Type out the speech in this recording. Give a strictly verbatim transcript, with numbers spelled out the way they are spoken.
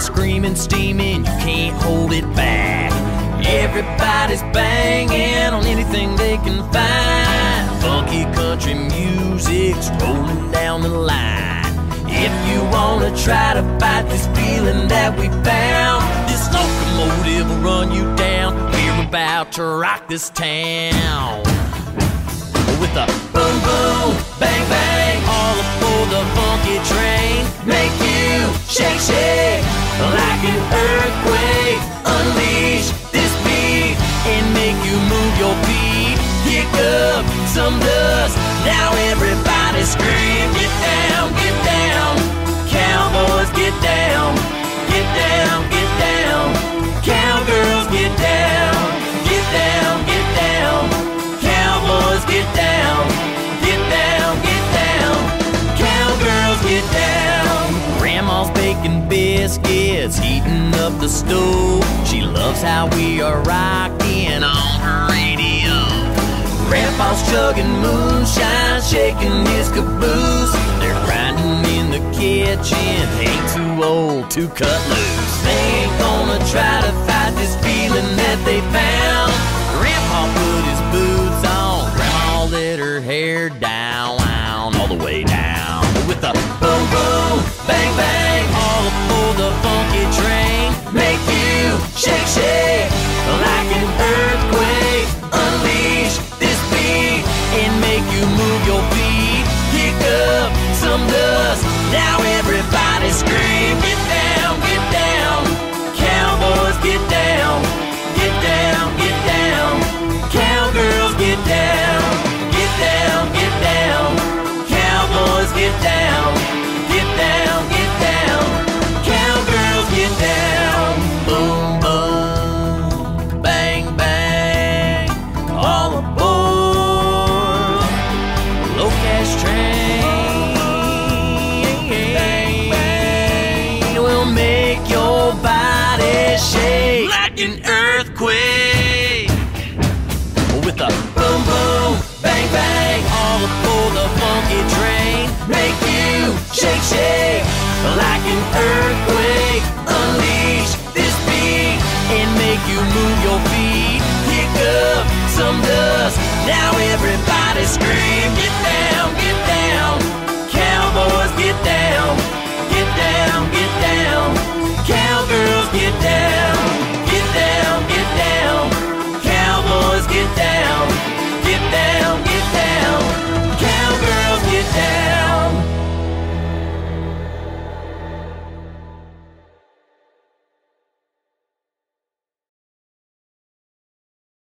screaming, steaming, you can't hold it back. Everybody's banging on anything they can find. Funky country music's rolling down the line. If you wanna try to fight this feeling that we found, this locomotive will run you down. We're about to rock this town. With a boom boom, bang bang, all aboard the funky train. Make you shake shake like an earthquake. Unleash this beat and make you move your feet. Kick up some dust, now everybody scream. Get down, get down, cowboys get down. Get down, get down, cowgirls get down. Get down, get down, cowboys get down. Get down, get down, cowgirls get down. Grandma's baking biscuits, heating up the stove. She loves how we are rocking on her radio. Grandpa's chugging moonshine, shaking his caboose. They're grinding in the kitchen, ain't too old to cut loose. They ain't gonna try to fight this feeling that they found. Grandpa put his boots on, Grandma let her hair down, all the way down. With a boom boom, bang bang, all aboard the funky train. Make you shake shake like an earthquake. Unleash this beat and make you move your feet. Kick up some dust, now everybody scream. Get down, get down, cowboys get down. Get down, get down, cowgirls get down. Get down, get down, cowboys get down. Get down, get down, cowgirls get down. Boom, boom, bang, bang, all aboard low cash train. Bang, bang, will make your body shake like an earthquake. With a boom, boom, bang, bang, all aboard the funky train. Make you shake, shake like an earthquake. Unleash this beat and make you move your feet. Kick up some dust, now everybody scream. Get down, get down, cowboys get down. Get down, get down, cowgirls get down. Get down, get down, cowboys get down. Get down, get down, cowgirls get down.